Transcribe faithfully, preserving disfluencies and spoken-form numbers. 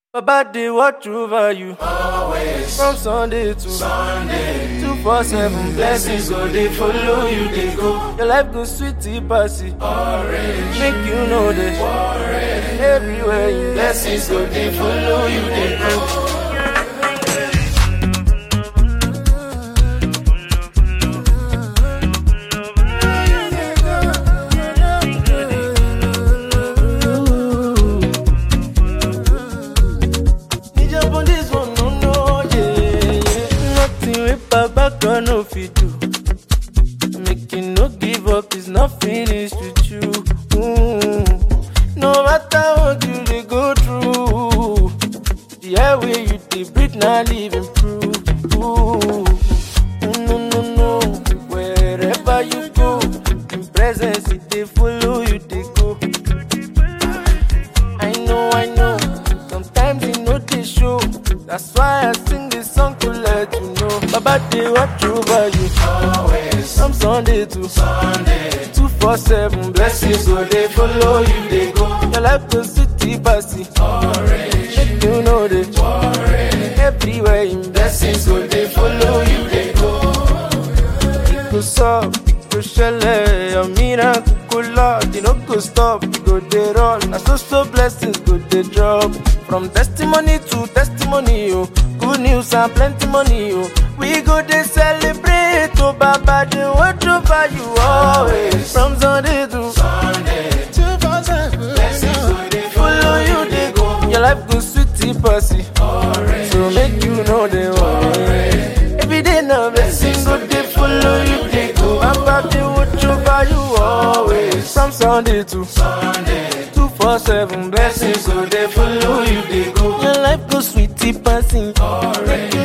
Baba dey watch over you always. from Sunday to Sunday, two four seven. blessings go dey follow you, dey go. Your life go sweet passy. Orange, Make you know this. orange, Everywhere you blessings go dey follow you, dey go. Baba God no fit do. Make you no give up, it's not finished with you. Mm. No matter what you dey go through, the air way you dey breathe now living proof. Ooh. No, no, no, wherever you go, in presence it dey follow you, dey go. I know, I know, sometimes it no dey show. That's why I sing this song to let you know. Baba dey watch over you Always, from Sunday to Sunday, two four seven. blessings go dey follow you, dey go. Your life go sweet passy. Orange, Make you know the orange, everywhere in blessings go dey follow you, dey go. it go sup, it go shele. Your miracle go loud, you no go stop, you go dey run. Na so so blessings go dey drop. From testimony to testimony, oh. Good news and plenty money, oh. We go dey celebrate, oh. Baba dey watch over you always. From Sunday to Sunday, blessings go dey follow you, dey go. Your life go sweet passy. orange, So make you know the one. Every day now blessing go dey follow you, dey go. Baba dey watch over you always. From Sunday to Sunday, two four seven. blessings go dey follow you, dey go. Your life go sweet passing. Orange,